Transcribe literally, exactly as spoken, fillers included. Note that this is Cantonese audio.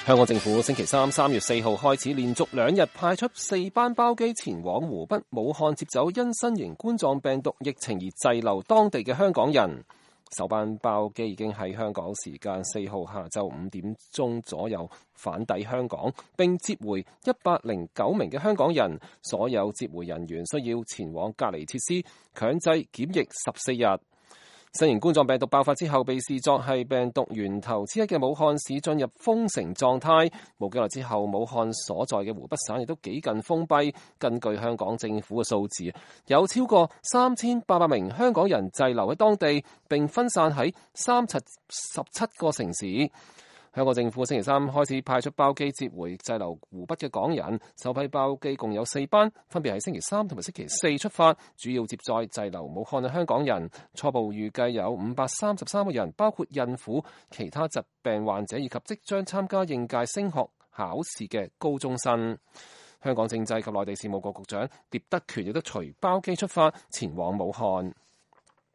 香港政府星期三三月四號開始，連續兩日派出四班包機前往湖北武漢接走因新型冠狀病毒疫情而滯留當地嘅香港人。首班包機已經喺香港時間四號下晝五點鐘左右返抵香港，並接回一百零九名嘅香港人。所有接回人員需要前往隔離設施強制檢疫十四日。新型冠狀病毒爆發之後，被視作係病毒源頭之一嘅武漢市進入封城狀態。冇幾耐之後，武漢所在嘅湖北省亦都幾近封閉。根據香港政府嘅數字，有超過三千八百名香港人滯留喺當地，並分散喺三十七個城市。香港政府星期三開始派出包機接回滯留湖北嘅港人，首批包機共有四班，分別係星期三同埋星期四出發，主要接載滯留武漢嘅香港人。初步預計有五百三十三個人，包括孕婦、其他疾病患者以及即將參加應屆升學考試嘅高中生。香港政制及內地事務局局長聶德權亦都隨包機出發前往武漢。